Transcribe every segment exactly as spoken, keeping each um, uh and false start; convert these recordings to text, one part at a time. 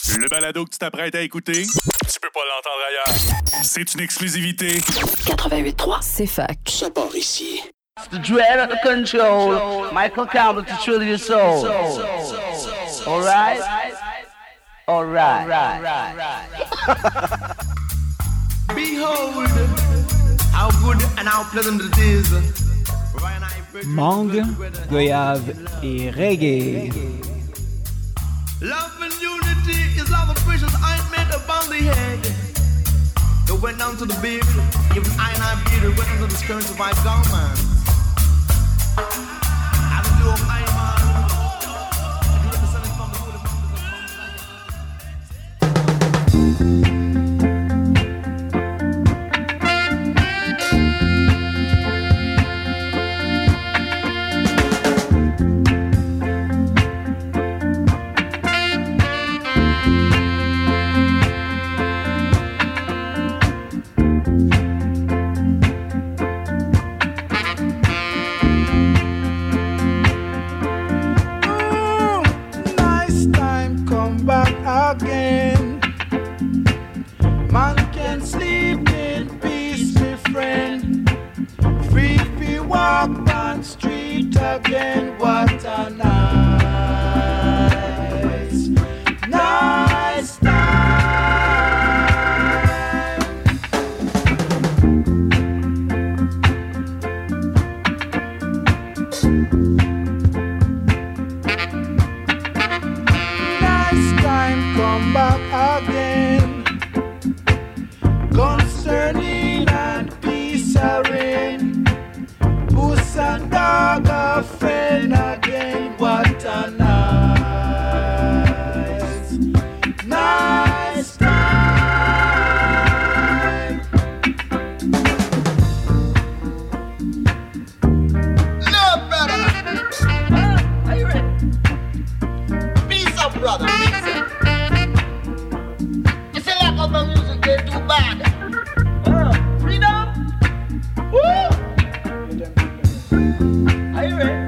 Le balado que tu t'apprêtes à écouter, tu peux pas l'entendre ailleurs. C'est une exclusivité. quatre-vingt-huit point trois, c'est fac. Ça part ici. The dread of the control, Michael Campbell to thrill your soul. All right? All right. Behold, how good and how pleasant it is. Mangue, goyave et reggae. Love and unity is love of precious ointment upon the head. It went down to the beard, even I and I beard, it went into the skirts of my garment. I do of I man. You represent it from the holy again. Man can sleep in peace, my friend. Free free walk on street again. What a nice, nice time. Nice time, come back again. Guns turning and peace are in. Puss and dog are friend again. What a nice, nice time. Love, brother. Uh, are you ready? Peace up, brother. Peace up. You say like of the music, they too bad. Uh, freedom. Woo! Are you ready?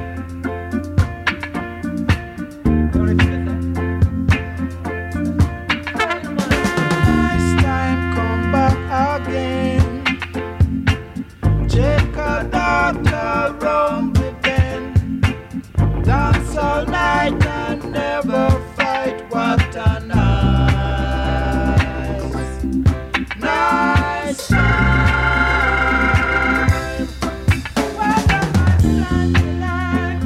Nice time, come back again. Check a doctor round the bend. Dance all night and never fight. What a nice, nice time. What a nice time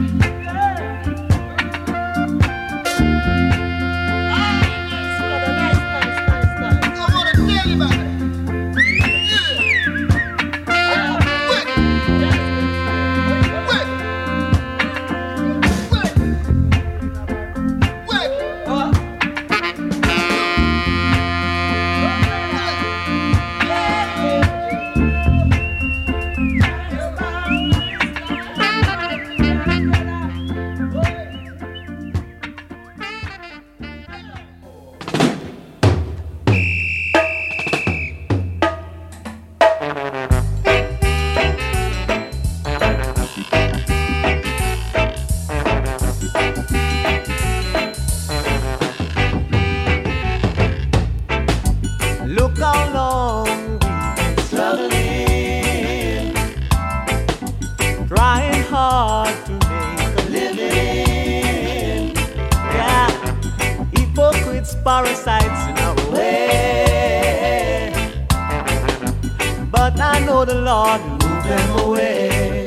I want to tell you about it. Yeah. Wait. Wait. Wait. Huh? Look how long we've been struggling, trying hard to make a living. Yeah, hypocrites, parasites in our way, but I know the Lord will move them away.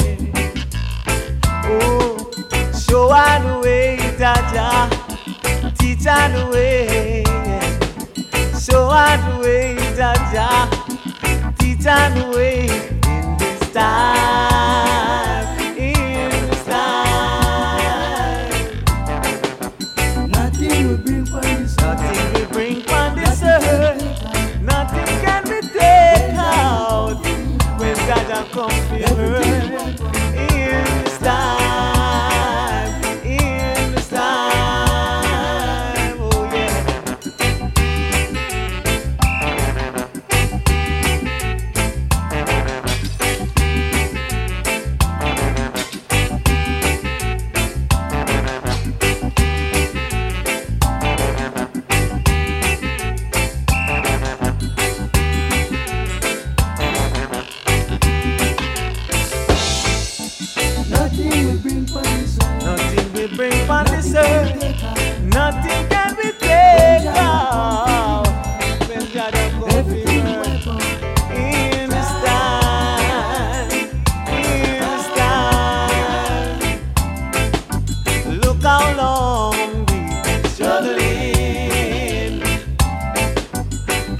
Oh, show her the way, Jaja, teach her the way. Show her the way, Jaja, teach her the way in this time, in this time. Nothing will bring from this nothing will bring from this earth. Nothing can be taken out when Jaja comes to earth. In this time, in this time, oh yeah.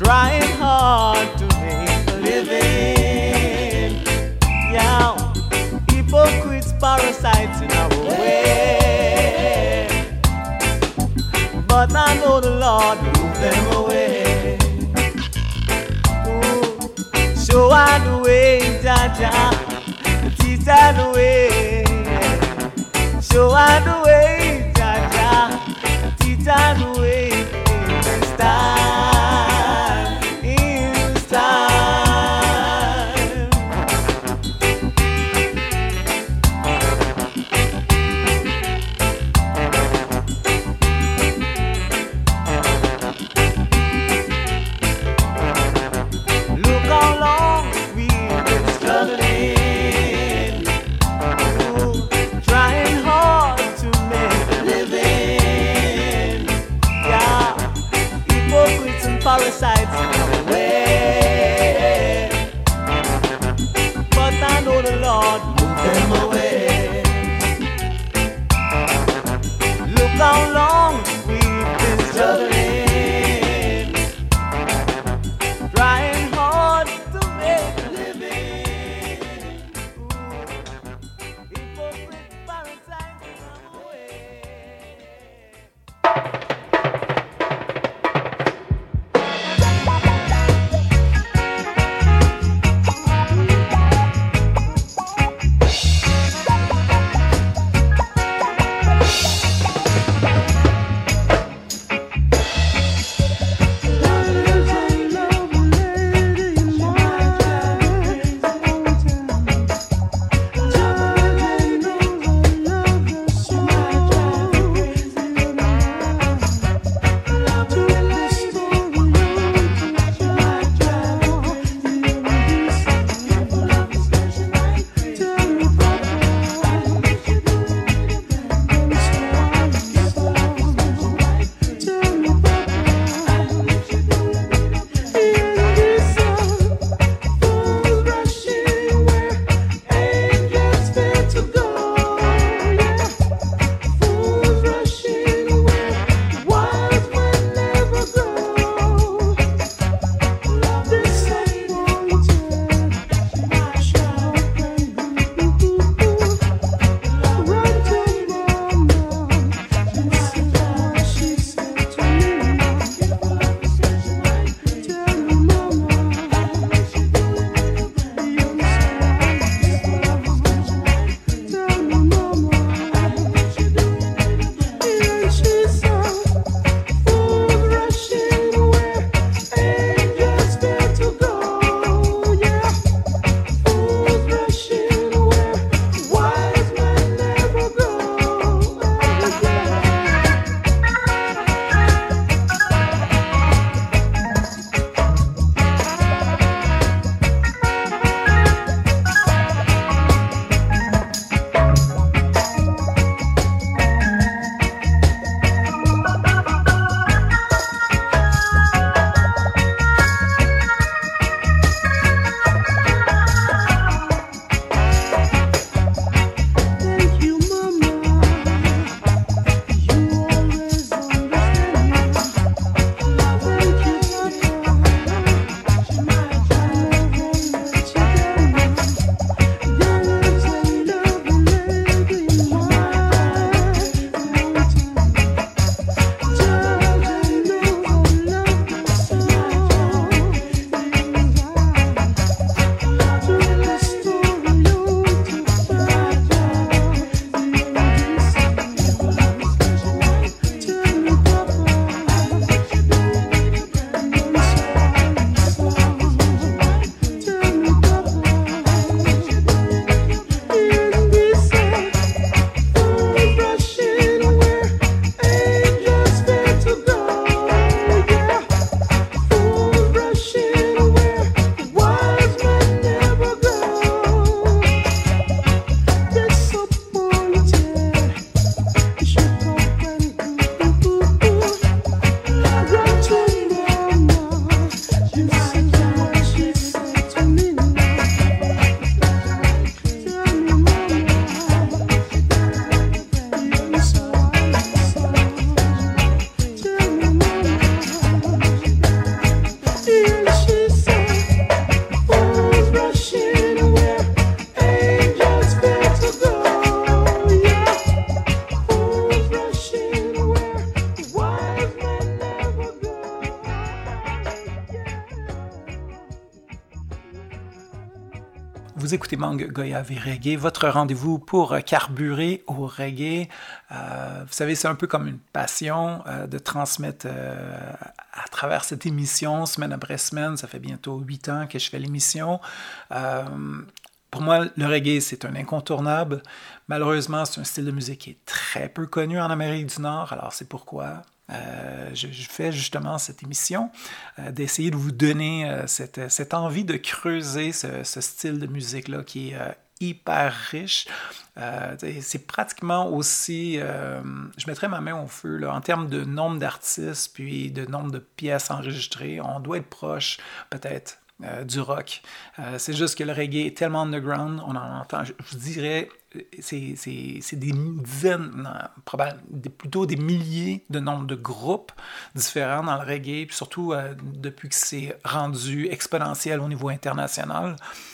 trying hard to make a living. Yeah, hypocrites, parasites in our way. But I know the Lord will move them away. Ooh, show her the way, Jaja, teach her the way. Show her the way, Jaja, teach her the way. It's time, it's time. Look how long we've been struggling, ooh, trying hard to make a living. Yeah, hypocrites and parasites in our way. But I know the Lord move them away. Look how long we've been struggling, trying hard to make a living. Ooh, hypocrite parasites in our way. Vous écoutez Mang Goyave et Reggae, votre rendez-vous pour carburer au reggae. Euh, vous savez, c'est un peu comme une passion euh, de transmettre euh, à travers cette émission, semaine après semaine. Ça fait bientôt huit ans que je fais l'émission. Euh, pour moi, le reggae, c'est un incontournable. Malheureusement, c'est un style de musique qui est très peu connu en Amérique du Nord. Alors, c'est pourquoi... Euh, je, je fais justement cette émission, euh, d'essayer de vous donner euh, cette, cette envie de creuser ce, ce style de musique-là qui est euh, hyper riche. Euh, c'est pratiquement aussi, euh, je mettrais ma main au feu, là, en termes de nombre d'artistes puis de nombre de pièces enregistrées, on doit être proche peut-être euh, du rock. Euh, c'est juste que le reggae est tellement underground, on en entend, je, je vous dirais, c'est, c'est, c'est des dizaines, non, probablement, des, plutôt des milliers de nombre de groupes différents dans le reggae, puis surtout euh, depuis que c'est rendu exponentiel au niveau international.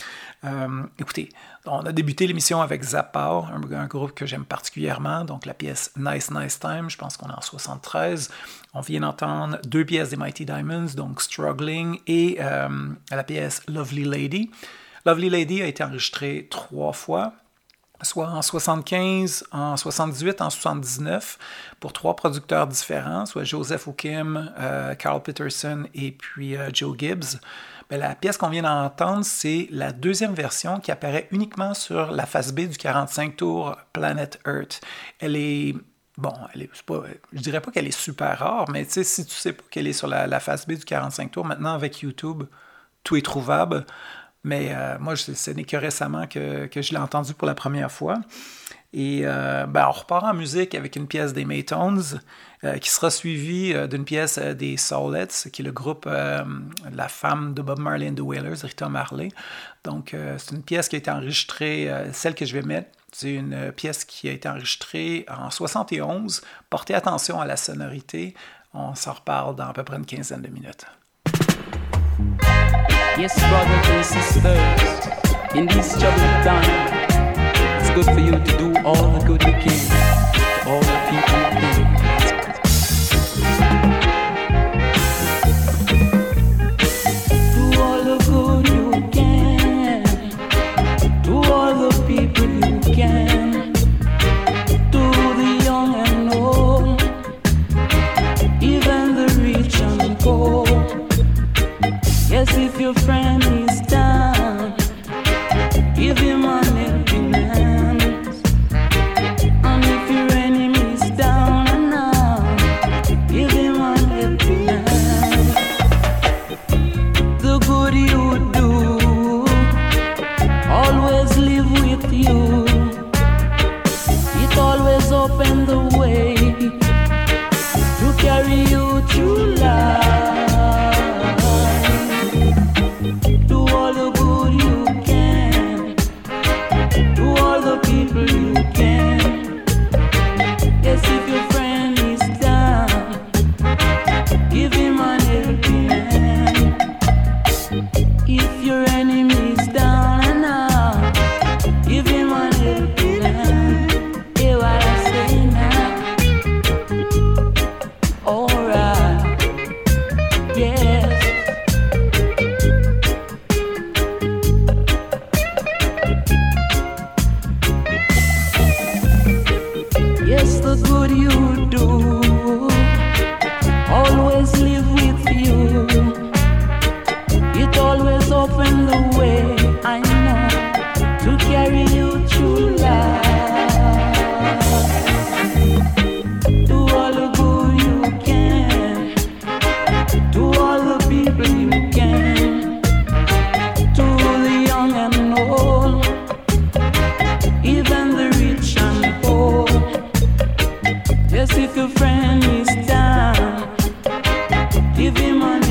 Euh, écoutez, on a débuté l'émission avec Zappa, un, un groupe que j'aime particulièrement, donc la pièce Nice Nice Time, je pense qu'on est en soixante-treize. On vient d'entendre deux pièces des Mighty Diamonds, donc Struggling, et euh, la pièce Lovely Lady. Lovely Lady a été enregistrée trois fois, soit en soixante-quinze, en soixante-dix-huit, en soixante-dix-neuf, pour trois producteurs différents, soit Joseph Okim, euh, Carl Peterson et puis euh, Joe Gibbs. Bien, la pièce qu'on vient d'entendre, c'est la deuxième version qui apparaît uniquement sur la face B du quarante-cinq tours Planet Earth. Elle est... Bon, elle est, c'est pas, je dirais pas qu'elle est super rare, mais tu sais, si tu sais pas qu'elle est sur la, la face B du quarante-cinq tours, maintenant avec YouTube, tout est trouvable. Mais euh, moi, je, ce n'est que récemment que, que je l'ai entendu pour la première fois. Et euh, ben, on repart en musique avec une pièce des Maytones euh, qui sera suivie euh, d'une pièce euh, des Soulettes, qui est le groupe euh, la femme de Bob Marley and the Wailers, Rita Marley. Donc, euh, c'est une pièce qui a été enregistrée, euh, celle que je vais mettre, c'est une pièce qui a été enregistrée en soixante et onze. Portez attention à la sonorité. On s'en reparle dans à peu près une quinzaine de minutes. Yes, brothers and sisters, in this troubled time, it's good for you to do all the good you can to all the people you can. Do all the good you can, to all the people you can, to the young and old, even the rich and poor. Yes, if your friend is down, give him an helping hand. And if your enemy is down and out, give him an helping hand. The good you do always live with you. It always opens the way to carry you through life. You can. Yes, if your friend is down, give him an helping hand. If your enemy is down and out, give him an helping hand. Hear what I say now? Alright, yes. Yes, the good you do always live with you. It always opens the way, I know, to carry you through life. Do all the good you can, to all the people you can, to the young and old, even the rich and poor. Yes, if your friend is down, give him a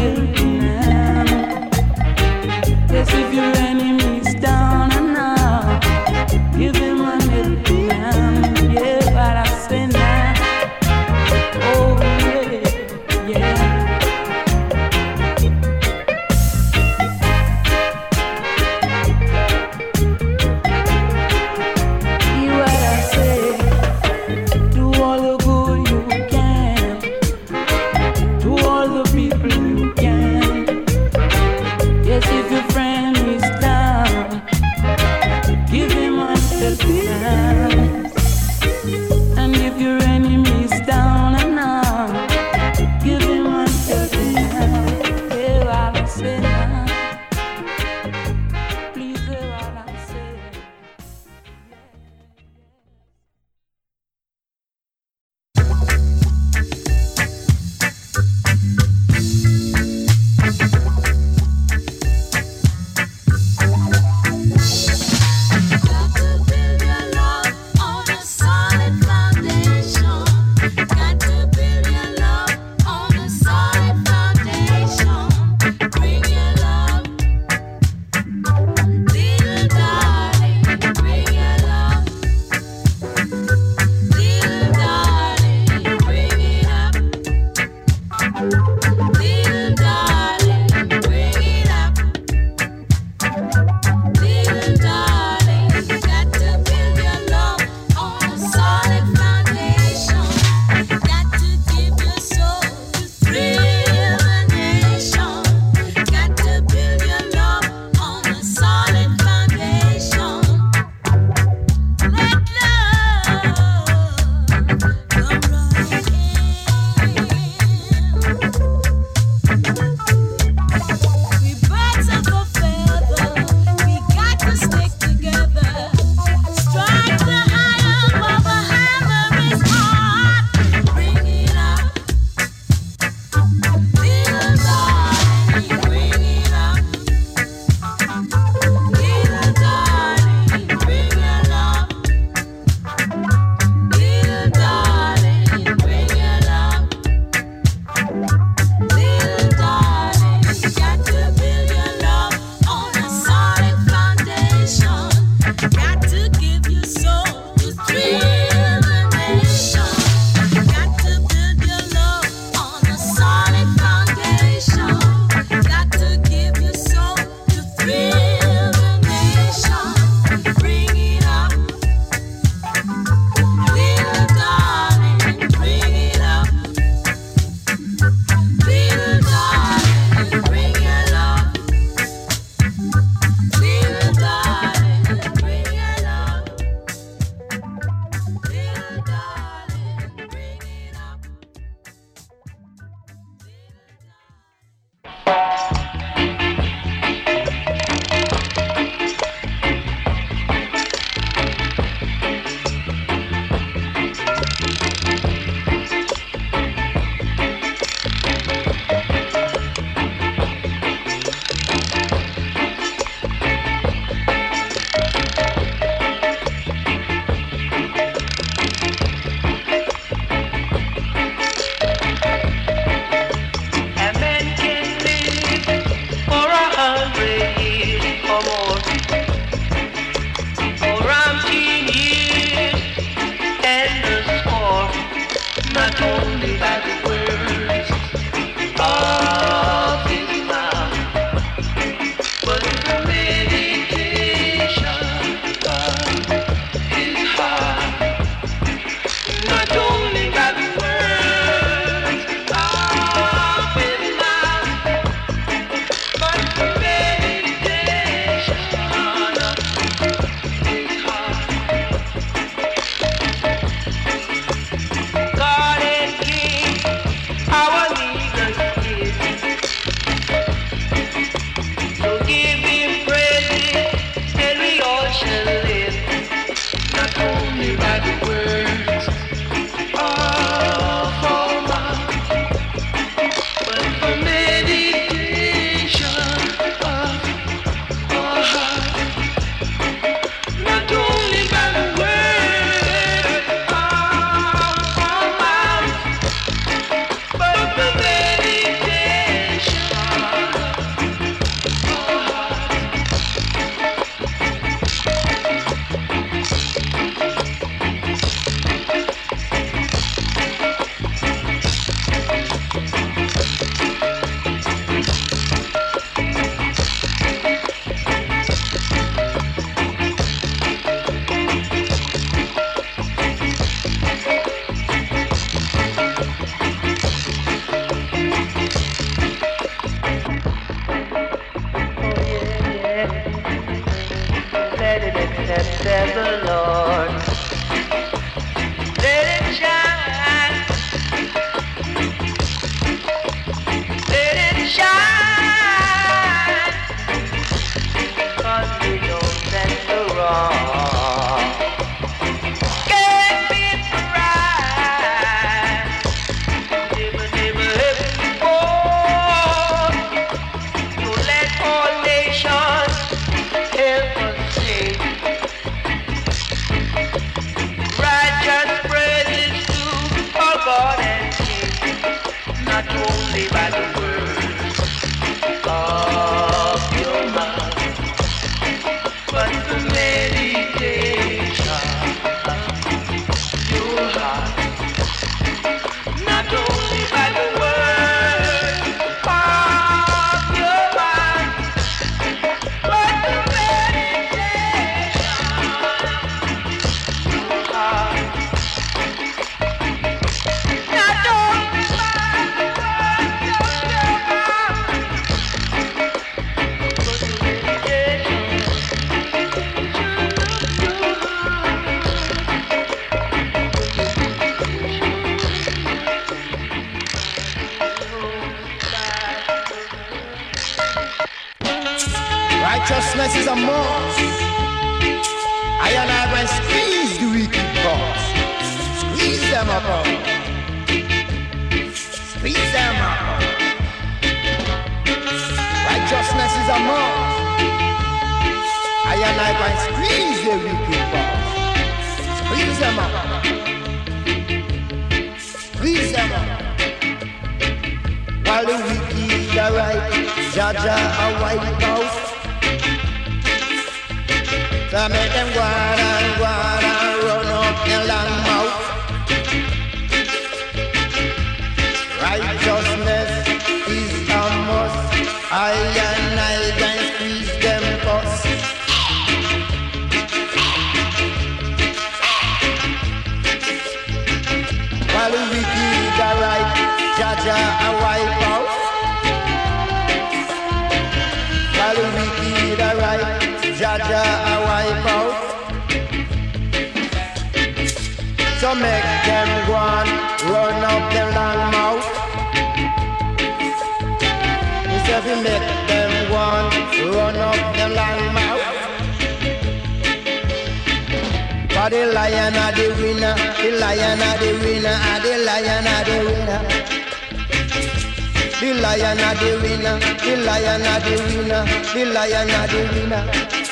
that said the Lord. Let it shine. Let it shine. 'Cause we know that's the wrong. Can't be right. Never, never, ever before. So let all nations help us sing. Righteous praises to our God and King, not only by the words of your mouth, but the meditation of your heart. Not only by the words of your mouth, but the meditation of your heart. Not only by the words of your mouth, but the meditation of Righteousness is a must. I and I will squeeze the wicked boss. Squeeze them up. oh. Squeeze them up. oh. Righteousness is a must. I and I will squeeze the wicked boss. Squeeze them up. Squeeze them up. While the wicked are right, Jaja a wipe out. So make them go on and go on and run up their long mouth. Righteousness is a must. I and I can squeeze them first. While the wicked are right, Jaja a wipe out. While the wicked are right, Jaja a wipe out. So make them go on, run up their long mouth. Instead we make them go on, run up their long mouth. For the lion are the winner, the lion are the winner, and the lion are the winner. The lion are the winner, the lion are the winner, the lion are the winner.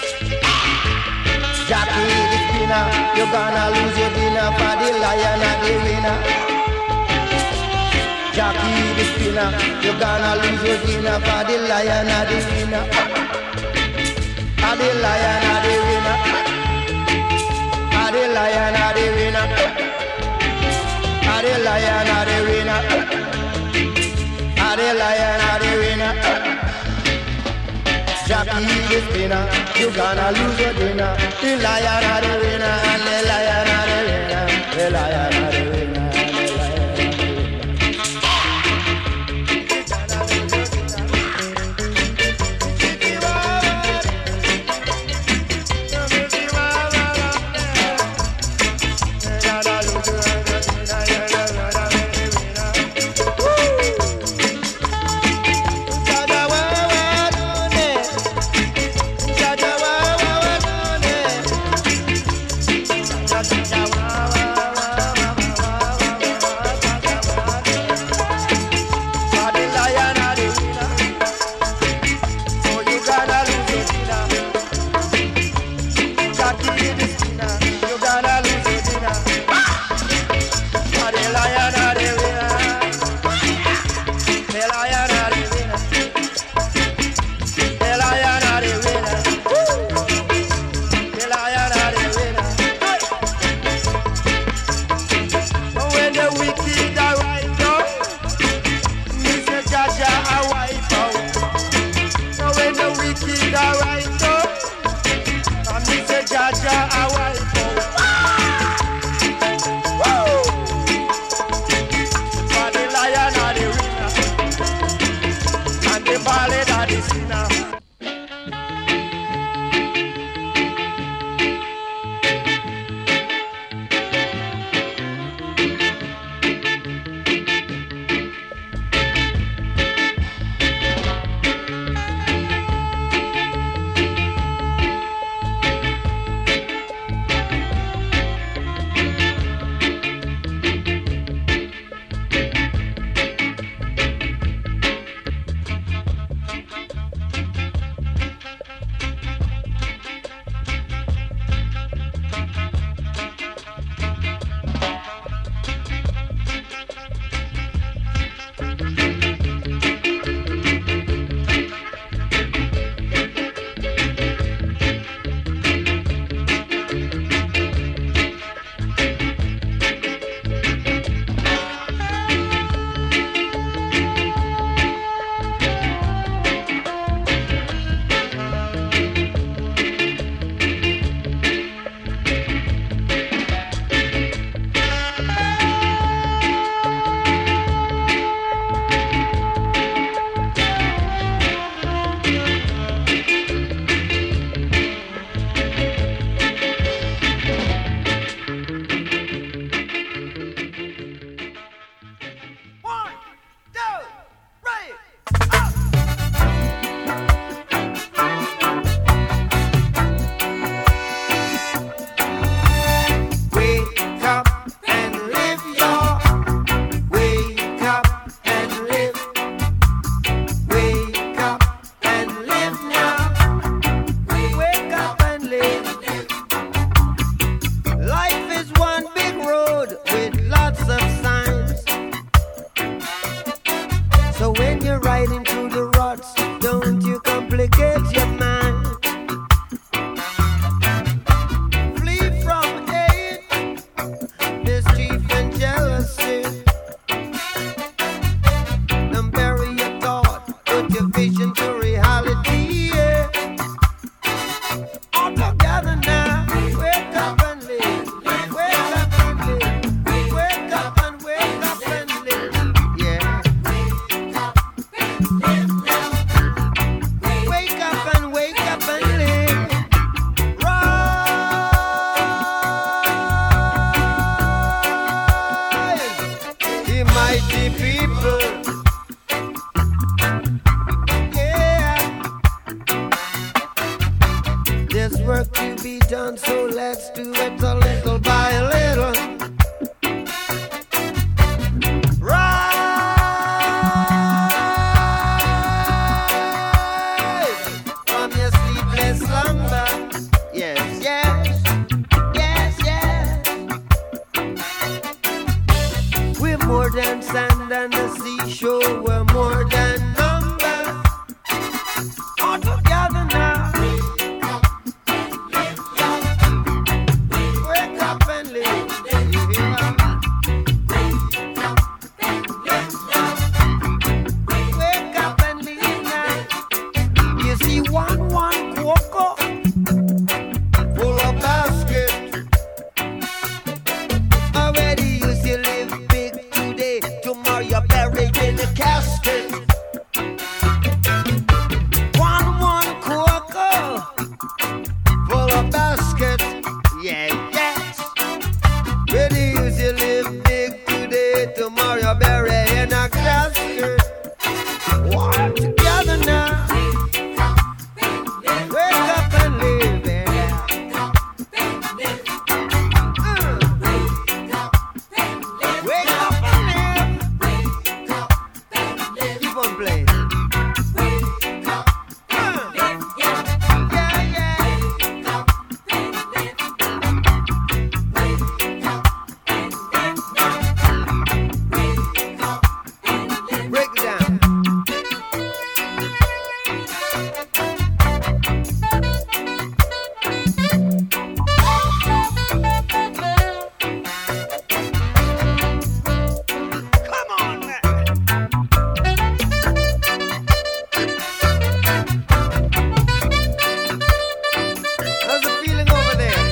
Jackie the spinner, you're gonna lose your dinner for the lion and the winner. Jackie the spinner, you're gonna lose your dinner for the lion and the winner. And the lion and the winner. And the lion and the winner. And the lion and the winner. And the lion and the winner. Jackie the spinner, you gonna lose your dinner. The lion are the winner, and the lion are the winner. The lion are the winner, and the lion are the riding through the ruts, don't you complicate your mind. Flee from hate, mischief and jealousy. Don't bury your thought, put your vision to reality. Yeah. All together now, wake up and live. Wake up and live. Wake up and wake up and live. Yeah. Wake up and wake up and live. Rise, the mighty people. Yeah. There's work to be done, so let's do it a little by a little. Rise from your sleepless slumber. Yes, yes, yes, yes. We're more than sand and the seashore. We're more than numbers. All together now. Wake up and live. Wake up and live now. You see one one cocoa full of basket. Already you still live big today. Tomorrow you're buried in a casket. One one cocoa full of basket. Yeah, yes. Ready you still live big today. Tomorrow you're buried in a casket. Walk together now. Wake up and live. Yeah. Uh. Wake up and live. Keep on playing. Uh. Yeah, yeah. Break it down. Come on, man. How's the feeling over there?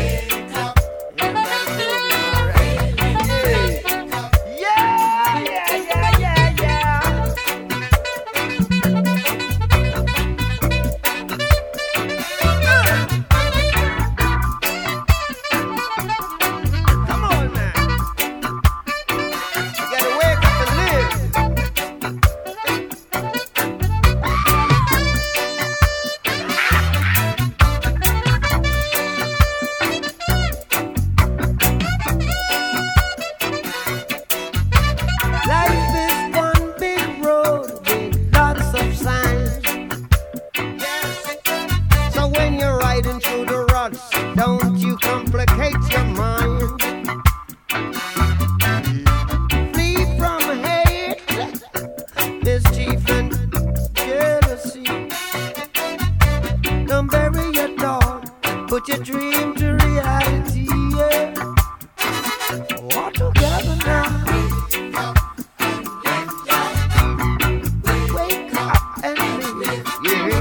Yeah, yeah, yeah, yeah, yeah. Come on, man. You gotta wake up and live. Life is one big road with lots of signs. Yes. So when you're riding through the ruts, don't you complicate your mind. Flee from hate, mischief and jealousy. Don't bury your thought, put your dream to reality. Yeah. All together now. Wake up and live. Yeah.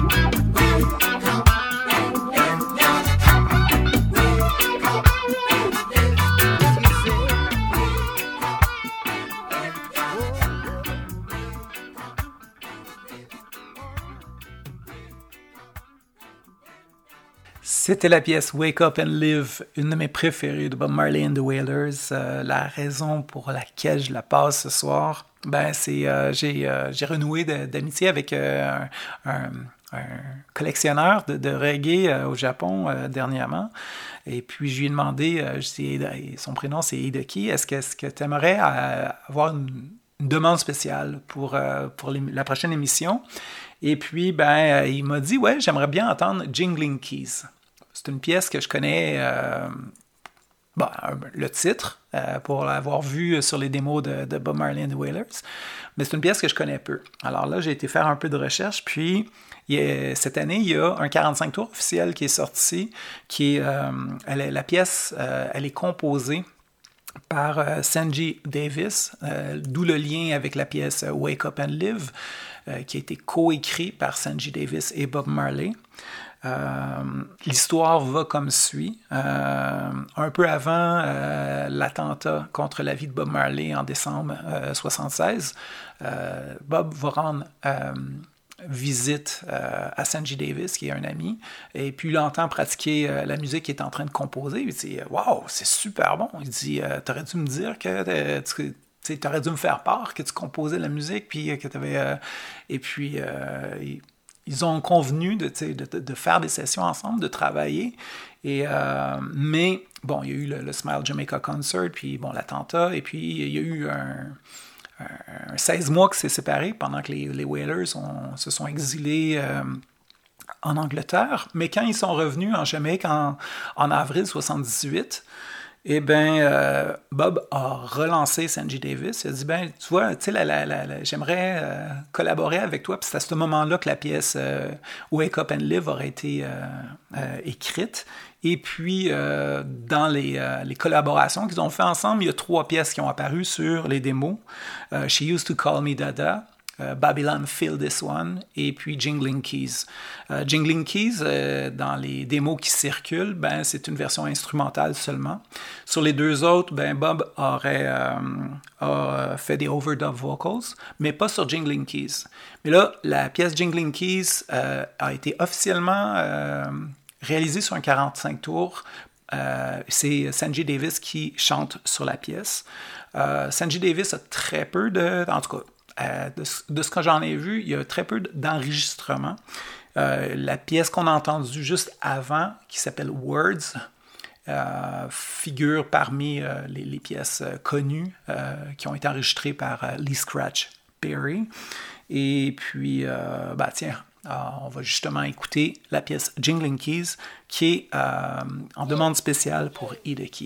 C'était la pièce Wake Up and Live, une de mes préférées de Bob Marley and the Wailers. Euh, la raison pour laquelle je la passe ce soir, ben c'est euh, j'ai, euh, j'ai renoué de, d'amitié avec euh, un, un, un collectionneur de, de reggae euh, au Japon euh, dernièrement. Et puis je lui ai demandé, euh, je dis, son prénom c'est Hideki, est-ce que, est-ce que tu aimerais euh, avoir une, une demande spéciale pour, euh, pour la prochaine émission? Et puis, ben, euh, il m'a dit, ouais, j'aimerais bien entendre Jingling Keys. C'est une pièce que je connais euh, bon, le titre, euh, pour l'avoir vu sur les démos de, de Bob Marley and the Wailers, mais c'est une pièce que je connais peu. Alors là, j'ai été faire un peu de recherche, puis il y a, cette année, il y a un quarante-cinq tours officiel qui est sorti, qui est, euh, elle est la pièce, euh, elle est composée par euh, Sanji Davis, euh, d'où le lien avec la pièce Wake Up and Live, euh, qui a été coécrit par Sanji Davis et Bob Marley. Euh, l'histoire va comme suit. Euh, un peu avant euh, l'attentat contre la vie de Bob Marley en décembre euh, soixante-seize, euh, Bob va rendre euh, visite euh, à Sanji Davis, qui est un ami, et puis il entend pratiquer euh, la musique qu'il est en train de composer. Il dit « Wow, c'est super bon! » Il dit euh, « T'aurais dû me dire que euh, tu tu aurais dû me faire part, que tu composais la musique, puis que tu avais... Euh... » Et puis, euh, il, ils ont convenu de, de, de faire des sessions ensemble, de travailler. Et, euh, mais, bon, il y a eu le, le Smile Jamaica Concert, puis bon, l'attentat, et puis il y a eu un... un seize mois qui s'est séparé pendant que les, les Wailers ont, se sont exilés euh, en Angleterre. Mais quand ils sont revenus en Jamaïque en, en avril soixante-dix-huit, eh bien, euh, Bob a relancé Sanji Davis. Il a dit, ben, tu vois, tu sais, la, la, la, la, j'aimerais euh, collaborer avec toi. Puis c'est à ce moment-là que la pièce euh, Wake Up and Live aurait été euh, euh, écrite. Et puis, euh, dans les, euh, les collaborations qu'ils ont fait ensemble, il y a trois pièces qui ont apparu sur les démos. Euh, She Used to Call Me Dada, euh, Babylon Feel This One, et puis Jingling Keys. Euh, Jingling Keys, euh, dans les démos qui circulent, ben, c'est une version instrumentale seulement. Sur les deux autres, ben, Bob aurait euh, a fait des overdub vocals, mais pas sur Jingling Keys. Mais là, la pièce Jingling Keys euh, a été officiellement... Euh, réalisé sur un quarante-cinq tours. Euh, c'est Sanji Davis qui chante sur la pièce. Euh, Sanji Davis a très peu de... En tout cas, euh, de, de ce que j'en ai vu, il y a très peu d'enregistrements. Euh, la pièce qu'on a entendue juste avant, qui s'appelle Words, euh, figure parmi euh, les, les pièces euh, connues euh, qui ont été enregistrées par euh, Lee Scratch Perry. Et puis, euh, bah tiens... Alors, on va justement écouter la pièce Jingling Keys qui est euh, en demande spéciale pour Ida Key.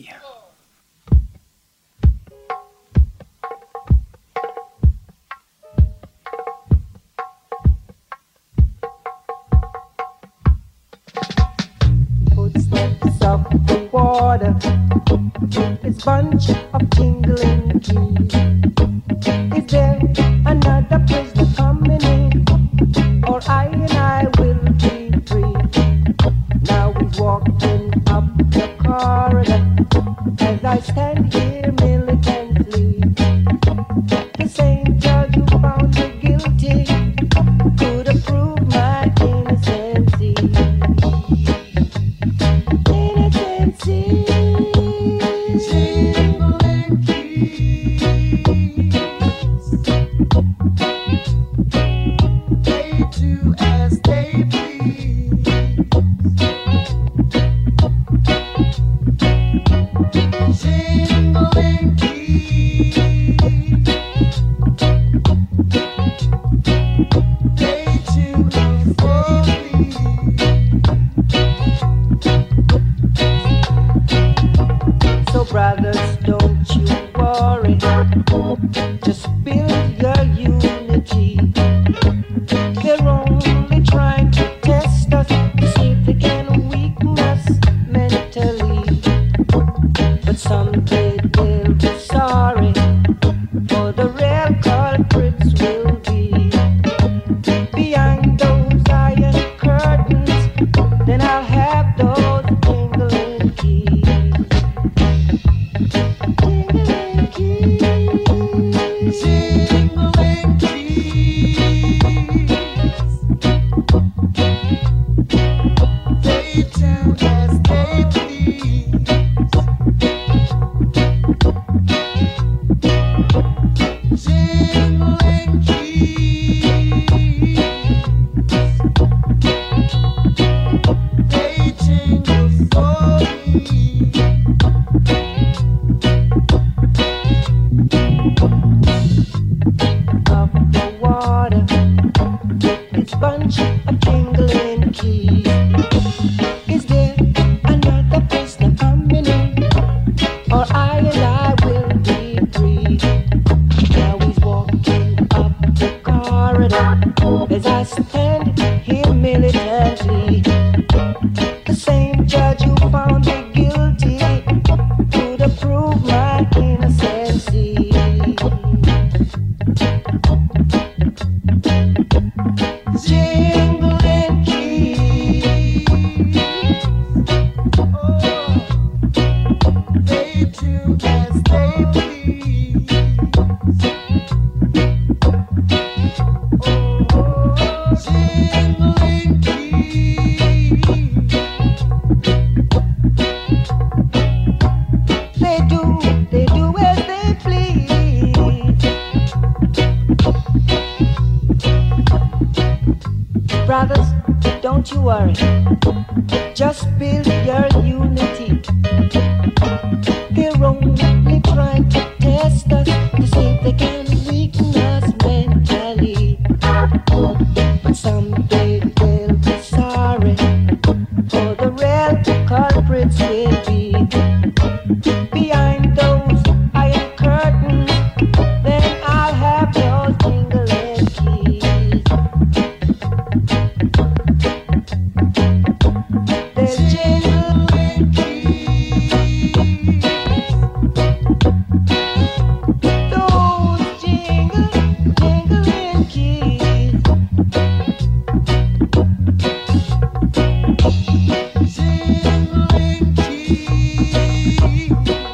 Footsteps of the water, this bunch of jingling keys. Is there another prisoner coming in? Or I and I will be free. Now he's walking up the corridor as I stand here militantly. The same judge who found me guilty could have proved my innocency. Innocency. Jingling keys. As they please. Jingling keys. They choose for me. So brothers, don't you worry. Just build your unity. They're only trying to test us to see if they can weaken us mentally. But someday they'll be sorry, for the real culprits will be behind those iron curtains. Then I'll have those jingling keys. Jingling keys. Jingling keys. as I stand here militantly. The same judge who found me guilty could approve my innocency. Jingling keys, oh, they do as they please. Oh, jingling keys, they do, they do as they please. Brothers, don't you worry, just build your unity. They're only trying to test us to see if they can weaken us mentally. But someday they'll be sorry, for the real culprits will be behind those iron curtains. Then I'll have your jingling keys. They'll jingling keys, those jingle, jingling keys. Jingling keys.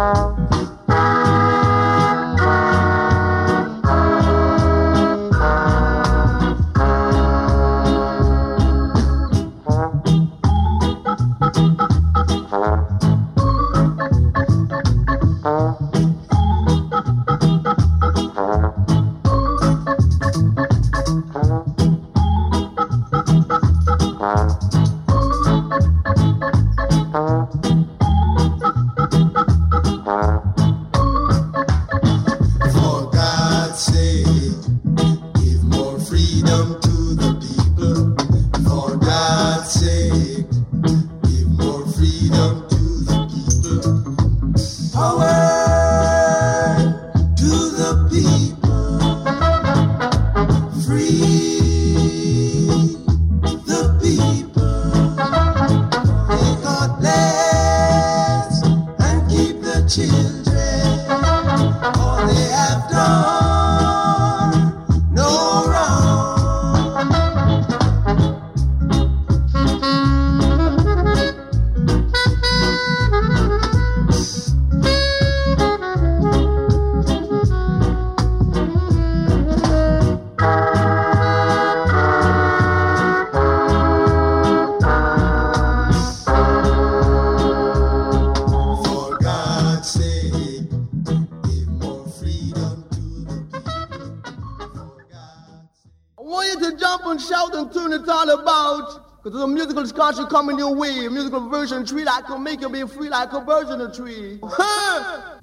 There's a musical culture coming your way, a musical version of tree that can make you be free like a virgin of tree. Huh?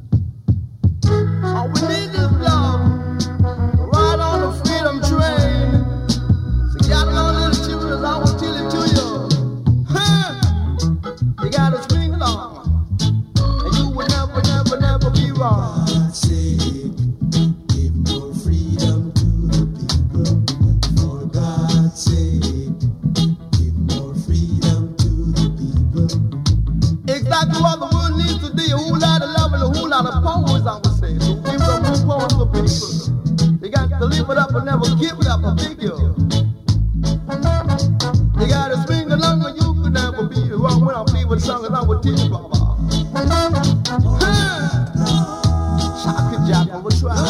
All we need is love to ride on the freedom train. So gather on little children, I will tell it to you. Huh? You gotta swing along, and you will never, never, never be wrong. God save, give more freedom to the people. For God's sake. Exactly what the world needs today, a whole lot of love and a whole lot of powers, I would say. So give some more power to people. They got to live it up and never give it up, I figure. They got to swing along and you could never be wrong. When I play with songs, I would teach you, Baba. Shaka Jack, I would try.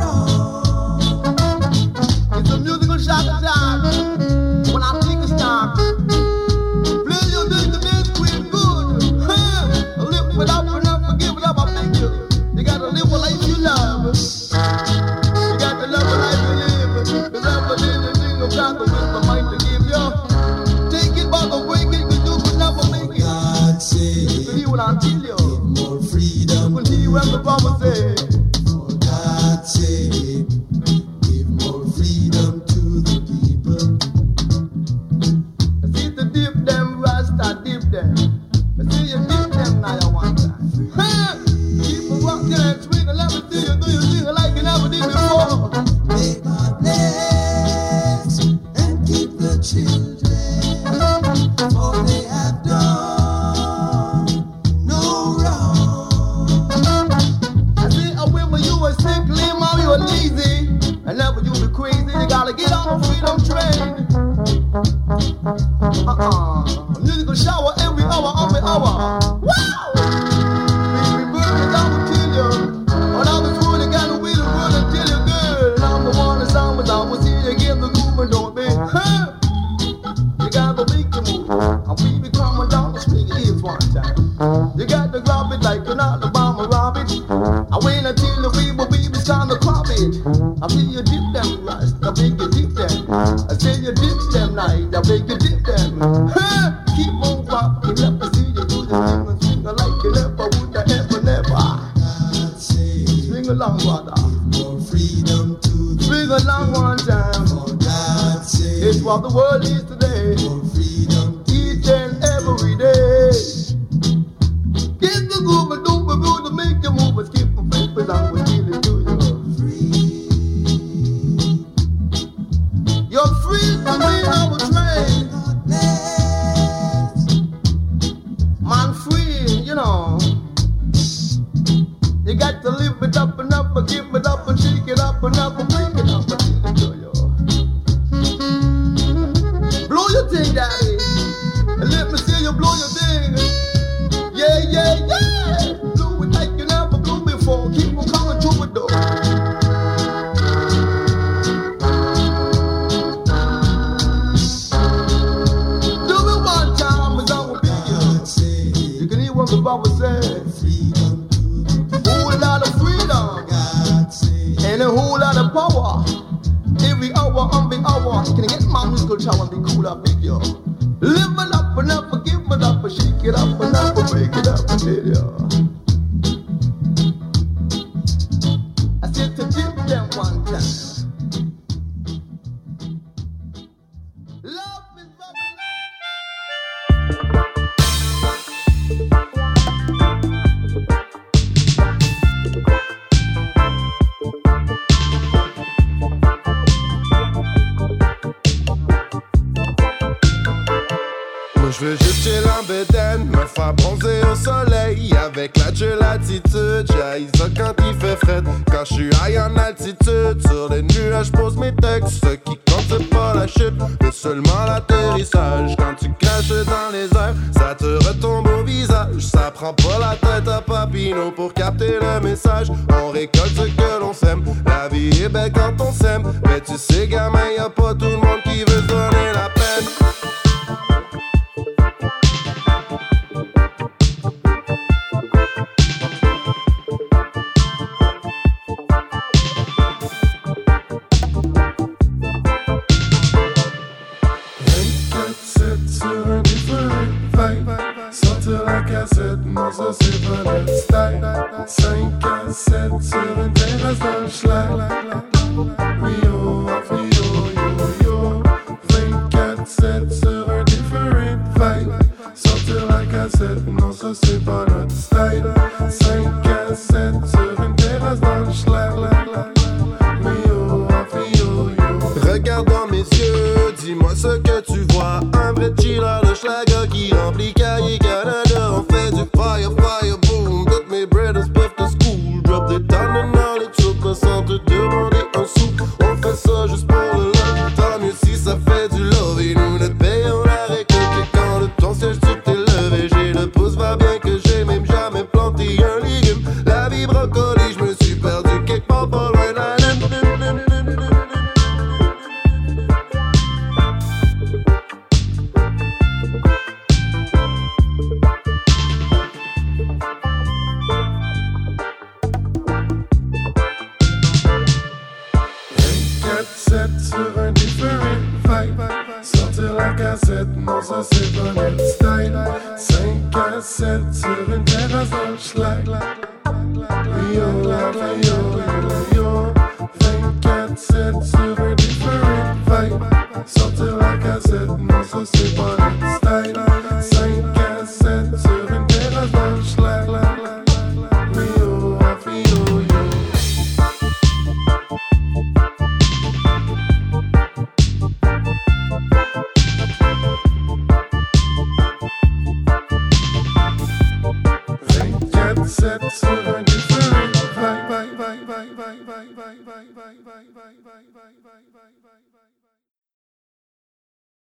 It's a musical Shaka Jack. When I take a stock, play your thing, the dance queen good. Live it up and up, give it up, I thank you. You gotta live a life you love. You got to love a life you live. Cause I'm a little thing of God, the wisdom mind to give you. Take it by the break it, cause you could never make it. God say, you can hear what I tell you. More freedom. You can hear what the Bible say. For God say, give more freedom to the people. I see the dip them, Rasta dip them. I see you dip them now you want time. Huh? Keep on rocking and swinging, let me see you do your thing like you never did before. May God bless and keep the children, for they have done no wrong. I see a way when you were sick, leave now you were lazy, and never you be crazy, you gotta get on the freedom train. Uh-uh. A musical shower every hour, every hour. Wow! Baby bird, I will kill you. When I was rude, I got away the world and tell you, girl. I'm the one that's on, but I will see you again, the groove, don't be. Huh? You gotta make the move. And we be coming down the street, it is one time. You got to grab it like an Alabama rabbit. I wait until the baby, baby's time to crop it. I see you dip them rust, I make you dip them. I say you dip them night, I make you dip them. Huh? Keep on rocking, let me see you do the thing and swing like you never would have ever, never. Swing along, brother. More freedom to the swing along one time. For God's sake, it's what the world needs today. More freedom each and every day. Get the groove and do the move to make you move and skip the face, but I will give it to you. You're free to be our train. Man free, you know. You got to live it up and up and give it up and shake it up and up and break it up and give it to you. Blow your thing, daddy. And let me see you blow your thing. Yeah, yeah, yeah. Do it like Uncle Chow and be cool up big yo. Live it up and up, give it up, shake it up and up, break it up, I tell ya. I said to give them one time. Love is Je veux juste chill en bédaine, me faire bronzer au soleil. Avec la chill attitude, j'haïs ça quand il fait fret. Quand je suis high en altitude, sur les nuages pose mes textes. Ce qui compte c'est pas la chute, mais seulement l'atterrissage. Quand tu craches dans les airs, ça te retombe au visage. Ça prend pas la tête à Papineau pour capter le message. On récolte ce que l'on sème, la vie est belle quand on s'aime. Mais tu sais gamin, y'a pas tout le monde qui veut se donner la peine. Non, ça c'est pas notre style. cinq à sept sur une terrasse dans le schlag. Oui, oh, oui, oh, yo, yo. vingt-quatre sept sur un different vibe. Sortir la cassette, non, ça c'est pas notre style. cinq à sept sur une terrasse dans le schlag. Oui, oh, oui, oh, yo. Regarde dans mes yeux, dis-moi ce que tu vois. Un vrai chiller, le schlager qui remplit cahier Canada. On fait du fire, fire, boom. Toutes mes brothers peuvent to school. Drop des tonnes de knowledge, sauf sans te demander un sou. On fait ça juste pour le love. Tant mieux si ça fait du love. Et nous notre payons la récolte. Et quand de ton siège tu t'es levé, j'ai le pouce va bien que j'ai même jamais planté un légume. La vie brocoli, je me suis perdu quelque part pas loin de la lune. Sur un different vibe. Sortir la cassette, non ça c'est pas notre style. cinq à sept sur une terrasse dans le schlag. Yo, yo, yo, yo. vingt-quatre sept sur un different vibe. Sortir la cassette, non ça c'est pas notre style. cinq à sept sur une terrasse dans le schlag. Yo, yo, yo. Set sur un different vibe, vibe, vibe, vibe, vibe, vibe, vibe, vibe, vibe, vibe, vibe, vibe, vibe, vibe.